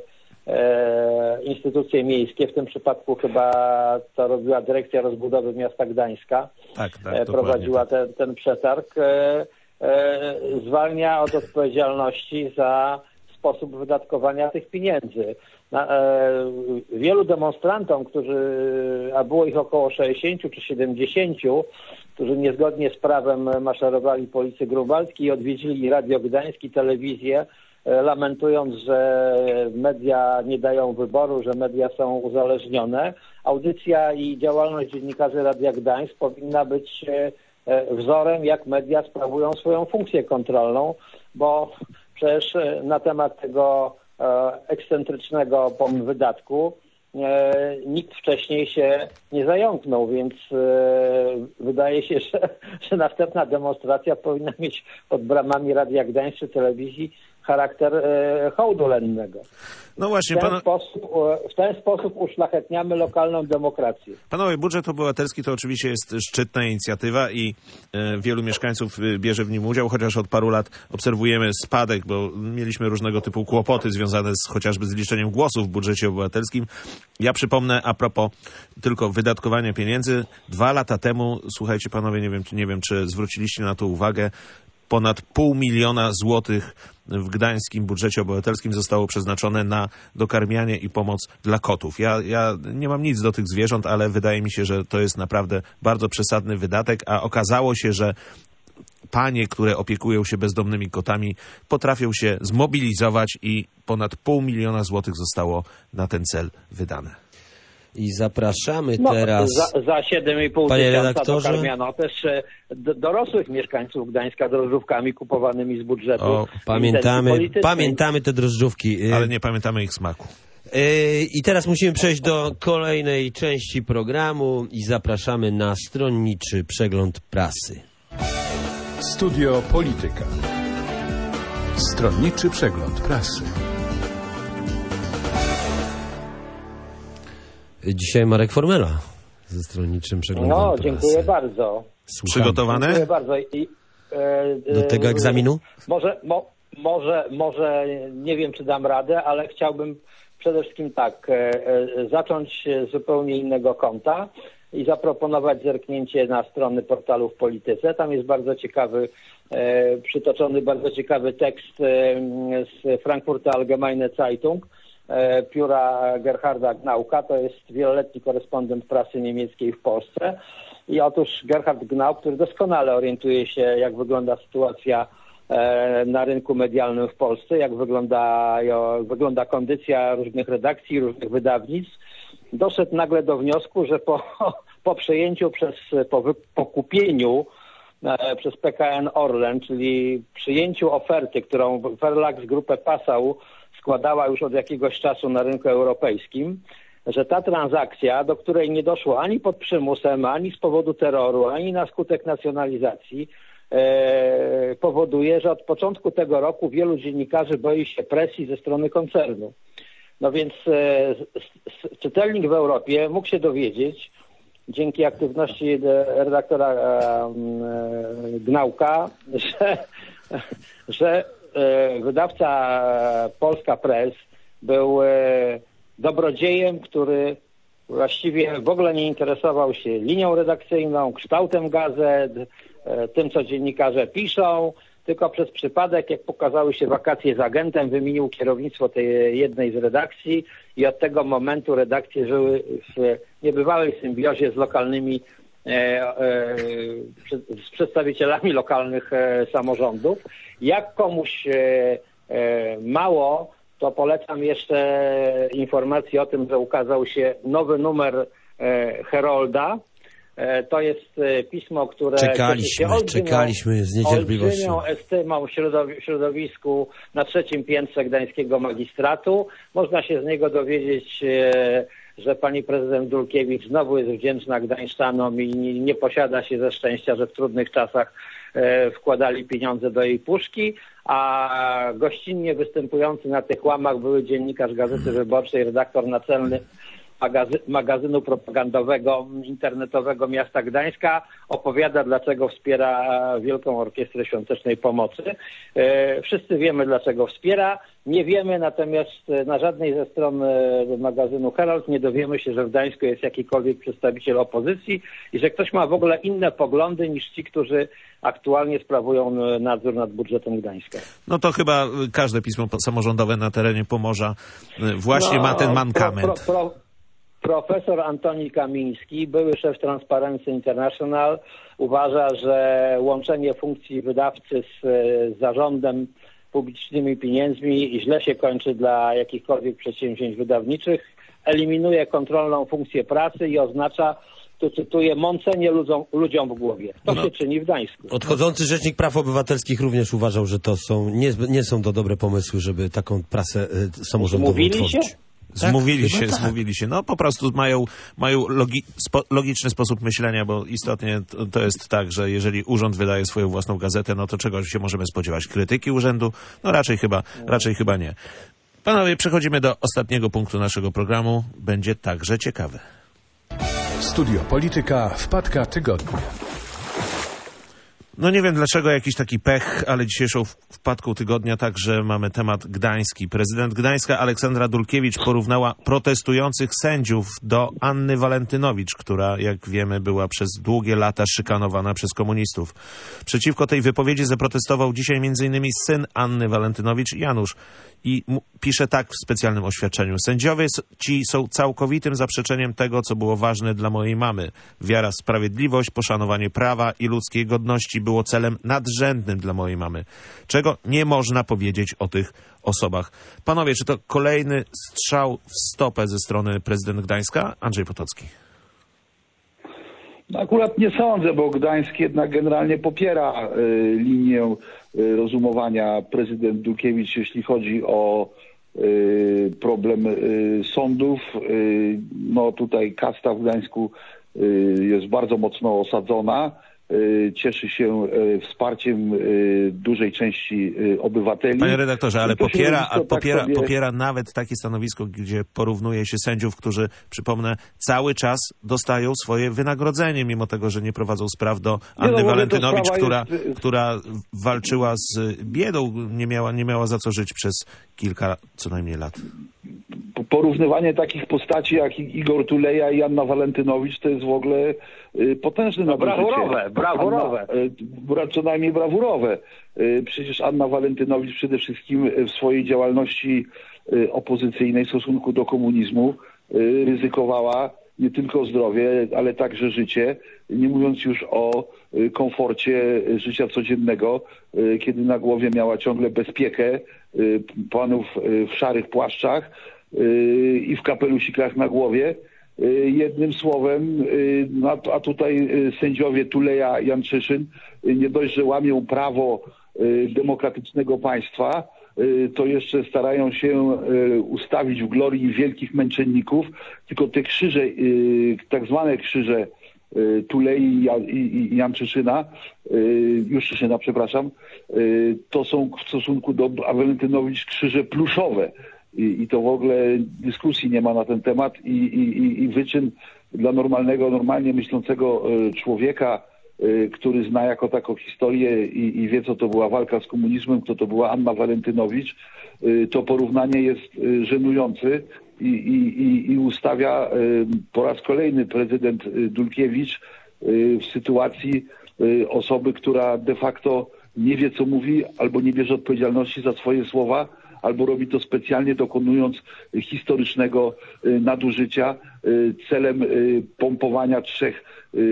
Speaker 5: instytucje miejskie, w tym przypadku chyba to robiła Dyrekcja Rozbudowy Miasta Gdańska,
Speaker 1: tak, tak,
Speaker 5: prowadziła ten, ten przetarg, zwalnia od odpowiedzialności za sposób wydatkowania tych pieniędzy. Na, e, wielu demonstrantom, którzy, a było ich około sześćdziesięciu czy siedemdziesięciu, którzy niezgodnie z prawem maszerowali po ulicy Grunwaldzkiej i odwiedzili Radio Gdański, telewizję, e, lamentując, że media nie dają wyboru, że media są uzależnione. Audycja i działalność dziennikarzy Radia Gdańsk powinna być e, wzorem, jak media sprawują swoją funkcję kontrolną, bo przecież na temat tego ekscentrycznego wydatku nikt wcześniej się nie zająknął, więc wydaje się, że, że następna demonstracja powinna mieć pod bramami Radia Gdańsk czy telewizji charakter hołdu lennego.
Speaker 1: No właśnie,
Speaker 5: w, ten
Speaker 1: pan...
Speaker 5: sposób, w ten sposób uszlachetniamy lokalną demokrację.
Speaker 1: Panowie, budżet obywatelski to oczywiście jest szczytna inicjatywa i e, wielu mieszkańców bierze w nim udział, chociaż od paru lat obserwujemy spadek, bo mieliśmy różnego typu kłopoty związane z, chociażby z liczeniem głosów w budżecie obywatelskim. Ja przypomnę a propos tylko wydatkowania pieniędzy. Dwa lata temu, słuchajcie panowie, nie wiem, nie wiem czy zwróciliście na to uwagę, ponad pół miliona złotych w gdańskim budżecie obywatelskim zostało przeznaczone na dokarmianie i pomoc dla kotów. Ja, ja nie mam nic do tych zwierząt, ale wydaje mi się, że to jest naprawdę bardzo przesadny wydatek, a okazało się, że panie, które opiekują się bezdomnymi kotami, potrafią się zmobilizować i ponad pół miliona złotych zostało na ten cel wydane.
Speaker 2: I zapraszamy
Speaker 5: no,
Speaker 2: teraz...
Speaker 5: Za, za siedem i pół
Speaker 2: Panie
Speaker 5: tysiąca
Speaker 2: redaktorze,
Speaker 5: dokarmiano też e, do, dorosłych mieszkańców Gdańska drożdżówkami kupowanymi z budżetu.
Speaker 2: O, pamiętamy, pamiętamy te drożdżówki.
Speaker 1: Ale nie pamiętamy ich smaku.
Speaker 2: I teraz musimy przejść do kolejnej części programu i zapraszamy na stronniczy przegląd prasy.
Speaker 3: Studio Polityka. Stronniczy przegląd prasy.
Speaker 2: Dzisiaj Marek Formela ze stronniczym przeglądem
Speaker 5: No,
Speaker 2: prasy.
Speaker 5: dziękuję bardzo.
Speaker 1: Przygotowane?
Speaker 5: Dziękuję bardzo. I, e,
Speaker 2: do tego egzaminu?
Speaker 5: Może, mo, może, może nie wiem, czy dam radę, ale chciałbym przede wszystkim tak, zacząć z zupełnie innego kąta i zaproponować zerknięcie na strony portalu w Polityce. Tam jest bardzo ciekawy, przytoczony bardzo ciekawy tekst z Frankfurter Allgemeine Zeitung, pióra Gerharda Gnauka. To jest wieloletni korespondent prasy niemieckiej w Polsce. I otóż Gerhard Gnauck, który doskonale orientuje się, jak wygląda sytuacja na rynku medialnym w Polsce, jak wygląda, jak wygląda kondycja różnych redakcji, różnych wydawnictw, doszedł nagle do wniosku, że po, po przejęciu przez, po, po kupieniu e, przez P K N Orlen, czyli przyjęciu oferty, którą Verlag z Grupy Passau składała już od jakiegoś czasu na rynku europejskim, że ta transakcja, do której nie doszło ani pod przymusem, ani z powodu terroru, ani na skutek nacjonalizacji, e, powoduje, że od początku tego roku wielu dziennikarzy boi się presji ze strony koncernu. No więc e, czytelnik w Europie mógł się dowiedzieć, dzięki aktywności redaktora e, Gnauka, że, że e, wydawca Polska Press był e, dobrodziejem, który właściwie w ogóle nie interesował się linią redakcyjną, kształtem gazet, e, tym, co dziennikarze piszą, tylko przez przypadek, jak pokazały się wakacje z agentem, wymienił kierownictwo tej jednej z redakcji i od tego momentu redakcje żyły w niebywałej symbiozie z lokalnymi, e, e, z przedstawicielami lokalnych e, samorządów. Jak komuś e, e, mało, to polecam jeszcze informację o tym, że ukazał się nowy numer e, Herolda. To jest pismo, które
Speaker 2: czekaliśmy,
Speaker 5: się
Speaker 2: czekaliśmy z niecierpliwością.
Speaker 5: olbrzymią estymą w środowisku na trzecim piętrze gdańskiego magistratu. Można się z niego dowiedzieć, że pani prezydent Dulkiewicz znowu jest wdzięczna gdańszczanom i nie posiada się ze szczęścia, że w trudnych czasach wkładali pieniądze do jej puszki, a gościnnie występujący na tych łamach były dziennikarz Gazety Wyborczej, redaktor naczelny Magazy- magazynu propagandowego internetowego miasta Gdańska opowiada, dlaczego wspiera Wielką Orkiestrę Świątecznej Pomocy. E, wszyscy wiemy, dlaczego wspiera. Nie wiemy natomiast na żadnej ze stron magazynu Herald nie dowiemy się, że w Gdańsku jest jakikolwiek przedstawiciel opozycji i że ktoś ma w ogóle inne poglądy niż ci, którzy aktualnie sprawują nadzór nad budżetem Gdańska.
Speaker 1: No to chyba każde pismo samorządowe na terenie Pomorza właśnie no, ma ten mankament.
Speaker 5: Pro, pro, pro, Profesor Antoni Kamiński, były szef Transparency International, uważa, że łączenie funkcji wydawcy z, z zarządem publicznymi pieniędzmi źle się kończy dla jakichkolwiek przedsięwzięć wydawniczych, eliminuje kontrolną funkcję pracy i oznacza, tu cytuję, mącenie ludziom, ludziom w głowie. To no. się czyni w Gdańsku.
Speaker 2: Odchodzący Rzecznik Praw Obywatelskich również uważał, że to są nie, nie są to dobre pomysły, żeby taką prasę y, samorządową
Speaker 5: Mówili
Speaker 2: tworzyć.
Speaker 5: Się?
Speaker 1: Zmówili
Speaker 2: tak,
Speaker 1: się,
Speaker 2: tak.
Speaker 1: zmówili się. No po prostu mają, mają logi, spo, logiczny sposób myślenia, bo istotnie to, to jest tak, że jeżeli urząd wydaje swoją własną gazetę, no to czego się możemy spodziewać? Krytyki urzędu? No raczej chyba, raczej chyba nie. Panowie, przechodzimy do ostatniego punktu naszego programu. Będzie także ciekawy.
Speaker 3: Studio Polityka, wpadka tygodnia.
Speaker 1: No nie wiem dlaczego jakiś taki pech, ale dzisiejszą wpadką tygodnia także mamy temat gdański. Prezydent Gdańska Aleksandra Dulkiewicz porównała protestujących sędziów do Anny Walentynowicz, która, jak wiemy, była przez długie lata szykanowana przez komunistów. Przeciwko tej wypowiedzi zaprotestował dzisiaj między innymi syn Anny Walentynowicz, Janusz. I pisze tak w specjalnym oświadczeniu. Sędziowie ci są całkowitym zaprzeczeniem tego, co było ważne dla mojej mamy. Wiara w sprawiedliwość, poszanowanie prawa i ludzkiej godności było celem nadrzędnym dla mojej mamy. Czego nie można powiedzieć o tych osobach. Panowie, czy to kolejny strzał w stopę ze strony prezydent Gdańska? Andrzej Potocki.
Speaker 4: No akurat nie sądzę, bo Gdańsk jednak generalnie popiera y, linię y, rozumowania prezydent Dulkiewicz, jeśli chodzi o y, problem y, sądów. Y, no tutaj kasta w Gdańsku y, jest bardzo mocno osadzona. cieszy się wsparciem dużej części obywateli.
Speaker 1: Panie redaktorze, ale popiera, a
Speaker 4: tak
Speaker 1: popiera,
Speaker 4: sobie...
Speaker 1: popiera nawet takie stanowisko, gdzie porównuje się sędziów, którzy, przypomnę, cały czas dostają swoje wynagrodzenie, mimo tego, że nie prowadzą spraw do Anny
Speaker 4: no,
Speaker 1: Walentynowicz, która,
Speaker 4: jest...
Speaker 1: która walczyła z biedą, nie miała, nie miała za co żyć przez kilka co najmniej lat.
Speaker 4: Porównywanie takich postaci jak Igor Tuleja i Anna Walentynowicz to jest w ogóle potężne
Speaker 5: no,
Speaker 4: nadużycie.
Speaker 5: Brawurowe, brawurowe.
Speaker 4: Anna, co najmniej brawurowe. Przecież Anna Walentynowicz przede wszystkim w swojej działalności opozycyjnej w stosunku do komunizmu ryzykowała nie tylko zdrowie, ale także życie, nie mówiąc już o komforcie życia codziennego, kiedy na głowie miała ciągle bezpiekę panów w szarych płaszczach i w kapelusikach na głowie. Jednym słowem, a tutaj sędziowie Tuleja i Janczyszyn nie dość, że łamią prawo demokratycznego państwa, to jeszcze starają się ustawić w glorii wielkich męczenników, tylko te krzyże, tak zwane krzyże Tulei i Janczyszyna, Juszczyszyna, przepraszam, to są w stosunku do Walentynowicz krzyże pluszowe. I, I to w ogóle dyskusji nie ma na ten temat i, i, i wyczyn dla normalnego, normalnie myślącego człowieka, który zna jako taką historię i, i wie, co to była walka z komunizmem, kto to była Anna Walentynowicz, to porównanie jest żenujące i, i, i ustawia po raz kolejny prezydent Dulkiewicz w sytuacji osoby, która de facto nie wie, co mówi, albo nie bierze odpowiedzialności za swoje słowa, albo robi to specjalnie, dokonując historycznego nadużycia celem pompowania trzech,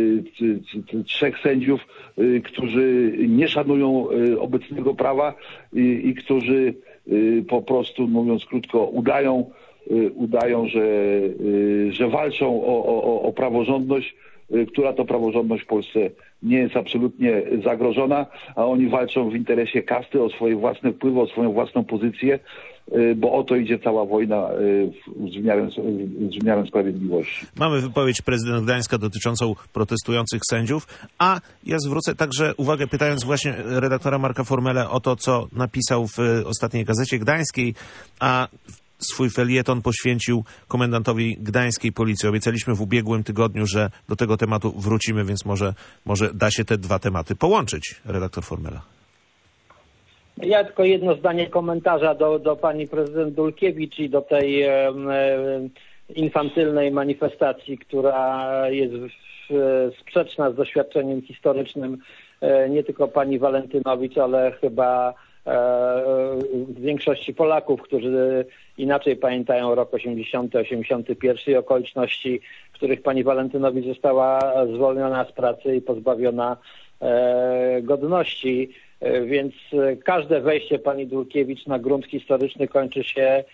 Speaker 4: trzech sędziów, którzy nie szanują obecnego prawa i, i którzy po prostu, mówiąc krótko, udają, udają, że, że walczą o, o, o praworządność, która to praworządność w Polsce nie jest absolutnie zagrożona, a oni walczą w interesie kasty o swoje własne wpływy, o swoją własną pozycję, bo o to idzie cała wojna z wymiarem, z wymiarem sprawiedliwości.
Speaker 1: Mamy wypowiedź prezydenta Gdańska dotyczącą protestujących sędziów, a ja zwrócę także uwagę, pytając właśnie redaktora Marka Formele o to, co napisał w ostatniej Gazecie Gdańskiej, a swój felieton poświęcił komendantowi gdańskiej policji. Obiecaliśmy w ubiegłym tygodniu, że do tego tematu wrócimy, więc może, może da się te dwa tematy połączyć, redaktor Formela.
Speaker 5: Ja tylko jedno zdanie komentarza do, do pani prezydent Dulkiewicz i do tej e, infantylnej manifestacji, która jest w, sprzeczna z doświadczeniem historycznym e, nie tylko pani Walentynowicz, ale chyba w większości Polaków, którzy inaczej pamiętają rok osiemdziesiąty, osiemdziesiąty pierwszy i okoliczności, w których pani Walentynowicz została zwolniona z pracy i pozbawiona godności. Więc każde wejście pani Dulkiewicz na grunt historyczny kończy się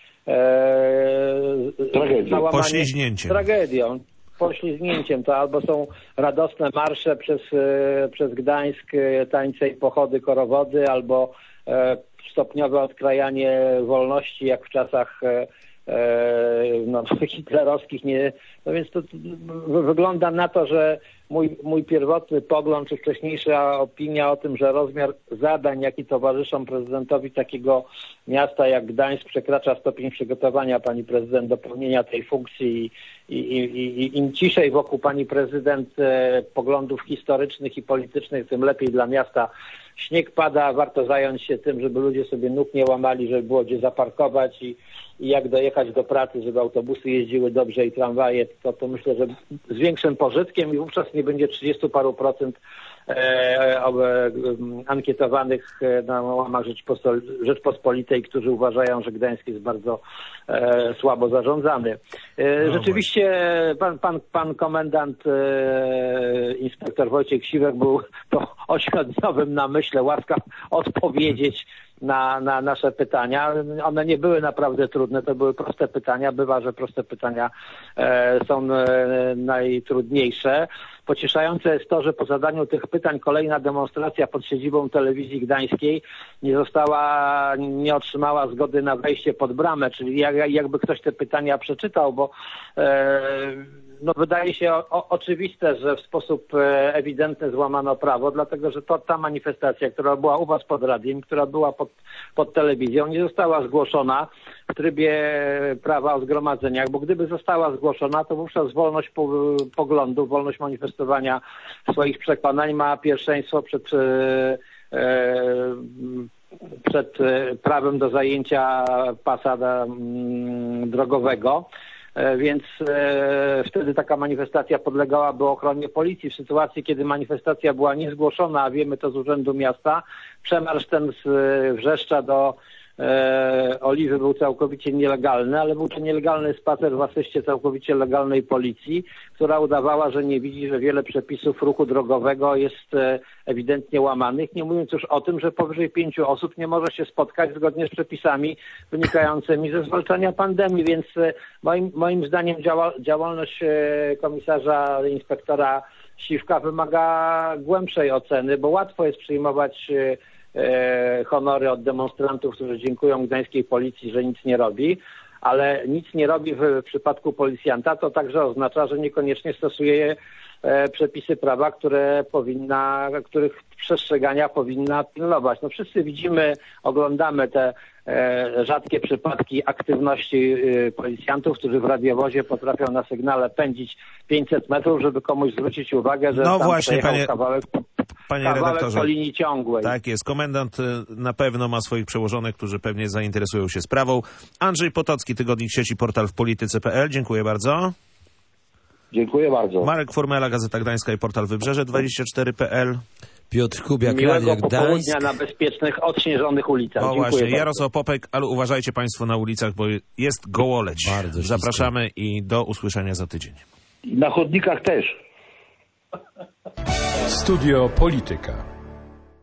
Speaker 1: tragedią, poślizgnięciem.
Speaker 5: Tragedią. Poślizgnięciem. To albo są radosne marsze przez, przez Gdańsk, tańce i pochody, korowody, albo stopniowe odkrajanie wolności, jak w czasach no, hitlerowskich. Nie, no więc to, to wygląda na to, że mój, mój pierwotny pogląd, czy wcześniejsza opinia o tym, że rozmiar zadań, jaki towarzyszą prezydentowi takiego miasta jak Gdańsk, przekracza stopień przygotowania pani prezydent do pełnienia tej funkcji i, i, i, i im ciszej wokół pani prezydent e, poglądów historycznych i politycznych, tym lepiej dla miasta. Śnieg pada, warto zająć się tym, żeby ludzie sobie nóg nie łamali, żeby było gdzie zaparkować i, i jak dojechać do pracy, żeby autobusy jeździły dobrze i tramwaje, to, to myślę, że z większym pożytkiem i wówczas nie będzie trzydziestu paru procent e, e, ankietowanych na łamach Rzeczpospolitej, którzy uważają, że Gdańsk jest bardzo e, słabo zarządzany. E, no rzeczywiście pan, pan, pan komendant e, inspektor Wojciech Siwek był po ośmiodniowym namyśle łaskaw odpowiedzieć na, na nasze pytania. One nie były naprawdę trudne, to były proste pytania. Bywa, że proste pytania e, są e, najtrudniejsze. Pocieszające jest to, że po zadaniu tych pytań kolejna demonstracja pod siedzibą telewizji gdańskiej nie została, nie otrzymała zgody na wejście pod bramę, czyli jakby ktoś te pytania przeczytał, bo e, no wydaje się o, o, oczywiste, że w sposób e, ewidentny złamano prawo, dlatego że to, ta manifestacja, która była u was pod radiem, która była pod, pod telewizją, nie została zgłoszona w trybie prawa o zgromadzeniach, bo gdyby została zgłoszona, to wówczas wolność po, poglądów, wolność manifestowania swoich przekonań ma pierwszeństwo przed e, e, przed prawem do zajęcia pasa drogowego, więc wtedy taka manifestacja podlegałaby ochronie policji. W sytuacji, kiedy manifestacja była niezgłoszona, a wiemy to z Urzędu Miasta, przemarsz ten z Wrzeszcza do Oliwy był całkowicie nielegalny, ale był to nielegalny spacer w asyście całkowicie legalnej policji, która udawała, że nie widzi, że wiele przepisów ruchu drogowego jest ewidentnie łamanych, nie mówiąc już o tym, że powyżej pięciu osób nie może się spotkać zgodnie z przepisami wynikającymi ze zwalczania pandemii, więc moim, moim zdaniem działa, działalność komisarza, inspektora Siwka wymaga głębszej oceny, bo łatwo jest przyjmować honory od demonstrantów, którzy dziękują gdańskiej policji, że nic nie robi, ale nic nie robi w, w przypadku policjanta, to także oznacza, że niekoniecznie stosuje e, przepisy prawa, które powinna, których przestrzegania powinna pilnować. No wszyscy widzimy, oglądamy te e, rzadkie przypadki aktywności e, policjantów, którzy w radiowozie potrafią na sygnale pędzić pięćset metrów, żeby komuś zwrócić uwagę, że
Speaker 1: no
Speaker 5: tam
Speaker 1: właśnie, panie...
Speaker 5: kawałek
Speaker 1: Panie
Speaker 5: Kawałek
Speaker 1: redaktorze,
Speaker 5: po linii ciągłej.
Speaker 1: Tak jest. Komendant na pewno ma swoich przełożonych, którzy pewnie zainteresują się sprawą. Andrzej Potocki, Tygodnik Sieci, portal w polityce kropka p l. Dziękuję bardzo.
Speaker 4: Dziękuję bardzo.
Speaker 1: Marek Formela, Gazeta Gdańska i portal Wybrzeże dwadzieścia cztery kropka p l.
Speaker 2: Piotr Kubiak,
Speaker 5: Miłego
Speaker 2: Radio Gdańsk.
Speaker 5: popołudnia na bezpiecznych, odśnieżonych ulicach.
Speaker 1: O
Speaker 5: Dziękuję
Speaker 1: właśnie,
Speaker 5: bardzo.
Speaker 1: Jarosław Popek, ale uważajcie państwo na ulicach, bo jest gołoleć.
Speaker 2: Bardzo
Speaker 1: Zapraszamy i do usłyszenia za tydzień.
Speaker 4: Na chodnikach też.
Speaker 3: Studio Polityka.